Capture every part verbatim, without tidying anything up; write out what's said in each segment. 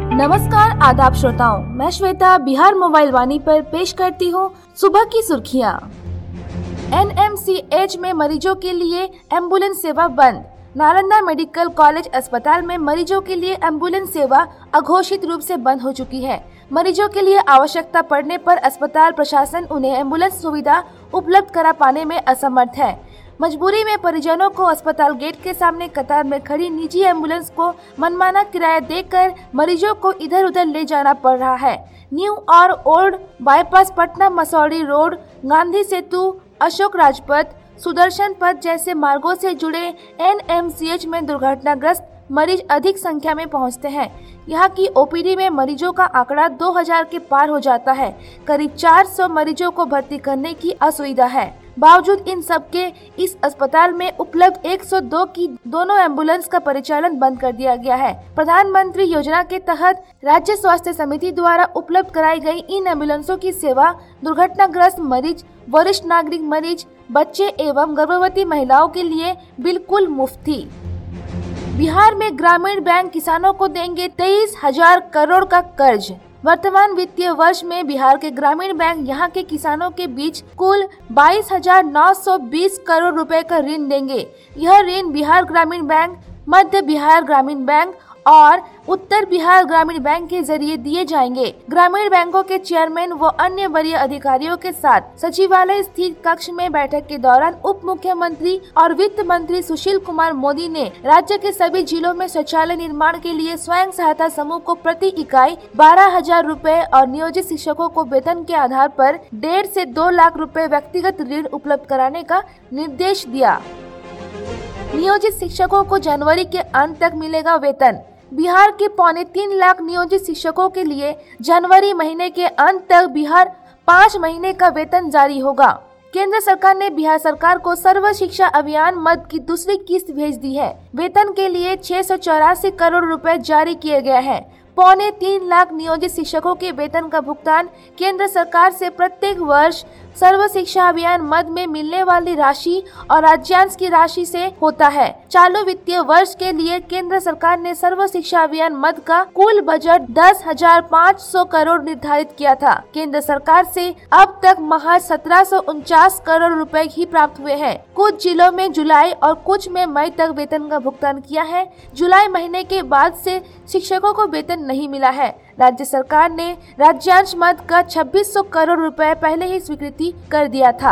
नमस्कार आदाब श्रोताओं, मैं श्वेता बिहार मोबाइल वाणी पर पेश करती हूँ सुबह की सुर्खियाँ। एन एम सी एच में मरीजों के लिए एम्बुलेंस सेवा बंद। नालंदा मेडिकल कॉलेज अस्पताल में मरीजों के लिए एम्बुलेंस सेवा अघोषित रूप से बंद हो चुकी है। मरीजों के लिए आवश्यकता पड़ने पर अस्पताल प्रशासन उन्हें एम्बुलेंस सुविधा उपलब्ध करा पाने में असमर्थ है। मजबूरी में परिजनों को अस्पताल गेट के सामने कतार में खड़ी निजी एम्बुलेंस को मनमाना किराया देकर मरीजों को इधर उधर ले जाना पड़ रहा है। न्यू और old bypass, Patna Masaurhi road, Gandhi Setu, Ashok Rajpath, Sudarshan Path जैसे मार्गों से जुड़े एन एम सी एच में दुर्घटनाग्रस्त मरीज अधिक संख्या में पहुंचते हैं। यहाँ की ओ पी डी में मरीजों का आंकड़ा दो हज़ार के पार हो जाता है। करीब चार सौ मरीजों को भर्ती करने की असुविधा है। बावजूद इन सब के इस अस्पताल में उपलब्ध एक सौ दो की दोनों एम्बुलेंस का परिचालन बंद कर दिया गया है। प्रधानमंत्री योजना के तहत राज्य स्वास्थ्य समिति द्वारा उपलब्ध कराई गई इन एम्बुलेंसों की सेवा दुर्घटनाग्रस्त मरीज, वरिष्ठ नागरिक मरीज, बच्चे एवं गर्भवती महिलाओं के लिए बिल्कुल मुफ्त थी। बिहार में ग्रामीण बैंक किसानों को देंगे तेईस हजार करोड़ का कर्ज। वर्तमान वित्तीय वर्ष में बिहार के ग्रामीण बैंक यहां के किसानों के बीच कुल बाईस हजार नौ सौ बीस करोड़ रुपए का ऋण देंगे। यह ऋण बिहार ग्रामीण बैंक, मध्य बिहार ग्रामीण बैंक और उत्तर बिहार ग्रामीण बैंक के जरिए दिए जाएंगे। ग्रामीण बैंकों के चेयरमैन व अन्य वरीय अधिकारियों के साथ सचिवालय स्थित कक्ष में बैठक के दौरान उप मुख्यमंत्री और वित्त मंत्री सुशील कुमार मोदी ने राज्य के सभी जिलों में शौचालय निर्माण के लिए स्वयं सहायता समूह को प्रति इकाई बारह हजार रूपए और नियोजित शिक्षकों को वेतन के आधार पर डेढ़ से दो लाख रूपए व्यक्तिगत ऋण उपलब्ध कराने का निर्देश दिया। नियोजित शिक्षकों को जनवरी के अंत तक मिलेगा वेतन। बिहार के पौने तीन लाख नियोजित शिक्षकों के लिए जनवरी महीने के अंत तक बिहार पाँच महीने का वेतन जारी होगा। केंद्र सरकार ने बिहार सरकार को सर्व शिक्षा अभियान मद की दूसरी किस्त भेज दी है। वेतन के लिए छह सौ चौरासी करोड़ रुपए जारी किए गए हैं। पौने तीन लाख नियोजित शिक्षकों के वेतन का भुगतान केंद्र सरकार से प्रत्येक वर्ष सर्व शिक्षा अभियान मद में मिलने वाली राशि और राज्यांश की राशि से होता है। चालू वित्तीय वर्ष के लिए केंद्र सरकार ने सर्व शिक्षा अभियान मद का कुल बजट दस हजार पाँच सौ करोड़ निर्धारित किया था। केंद्र सरकार से अब तक महज सत्रह सौ उनचास करोड़ रुपए ही प्राप्त हुए हैं। कुछ जिलों में जुलाई और कुछ में मई तक वेतन का भुगतान किया है। जुलाई महीने के बाद से शिक्षकों को वेतन नहीं मिला है। राज्य सरकार ने राज्यांश मद का छब्बीस सौ करोड़ रुपए पहले ही स्वीकृति कर दिया था।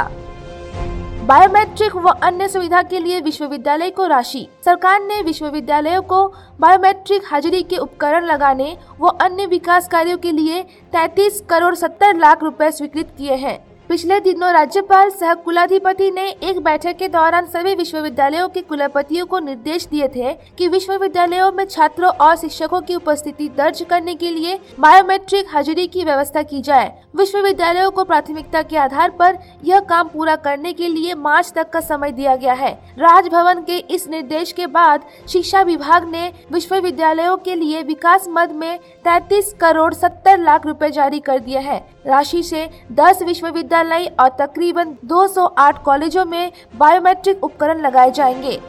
बायोमेट्रिक व अन्य सुविधा के लिए विश्वविद्यालय को राशि। सरकार ने विश्वविद्यालयों को बायोमेट्रिक हाजिरी के उपकरण लगाने व अन्य विकास कार्यों के लिए तैंतीस करोड़ सत्तर लाख रुपए स्वीकृत किए हैं। पिछले दिनों राज्यपाल सह कुलाधिपति ने एक बैठक के दौरान सभी विश्वविद्यालयों के कुलपतियों को निर्देश दिए थे कि विश्वविद्यालयों में छात्रों और शिक्षकों की उपस्थिति दर्ज करने के लिए बायोमेट्रिक हाजिरी की व्यवस्था की जाए। विश्वविद्यालयों को प्राथमिकता के आधार पर यह काम पूरा करने के लिए मार्च तक का समय दिया गया है। राजभवन के इस निर्देश के बाद शिक्षा विभाग ने विश्वविद्यालयों के लिए विकास मद में तैंतीस करोड़ सत्तर लाख रुपए जारी कर दिए हैं। राशि से दस विश्वविद्यालय और तकरीबन दो सौ आठ कॉलेजों में बायोमेट्रिक उपकरण लगाए जाएंगे।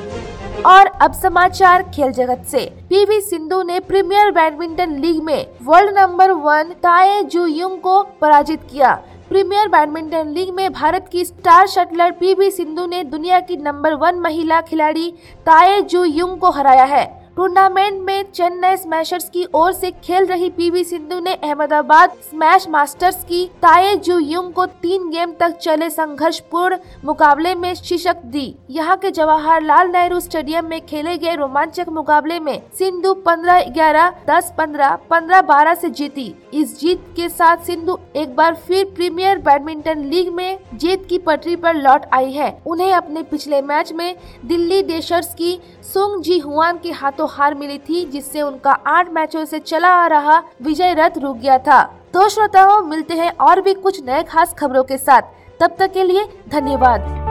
और अब समाचार खेल जगत से। पी वी सिंधु ने प्रीमियर बैडमिंटन लीग में world number one Tai Tzu Jung को पराजित किया। प्रीमियर बैडमिंटन लीग में भारत की star shuttler P V Sindhu ने दुनिया की नंबर वन महिला खिलाड़ी ताए जू युंग को हराया है। टूर्नामेंट में चेन्नई स्मैशर्स की ओर से खेल रही पी वी सिंधु ने अहमदाबाद स्मैश मास्टर्स की ताए जू युंग को तीन गेम तक चले संघर्षपूर्ण मुकाबले में शिकस्त दी। यहां के जवाहरलाल नेहरू स्टेडियम में खेले गए रोमांचक मुकाबले में सिंधु पंद्रह ग्यारह, दस पंद्रह, पंद्रह बारह से जीती। इस जीत के साथ सिंधु एक बार फिर प्रीमियर बैडमिंटन लीग में जीत की पटरी पर लौट आई है। उन्हें अपने पिछले मैच में दिल्ली डेशर्स की सुंग जी हुआन के हाथों हार मिली थी, जिससे उनका आठ मैचों से चला आ रहा विजय रथ रुक गया था। तो श्रोताओं, मिलते हैं और भी कुछ नए खास खबरों के साथ। तब तक के लिए धन्यवाद।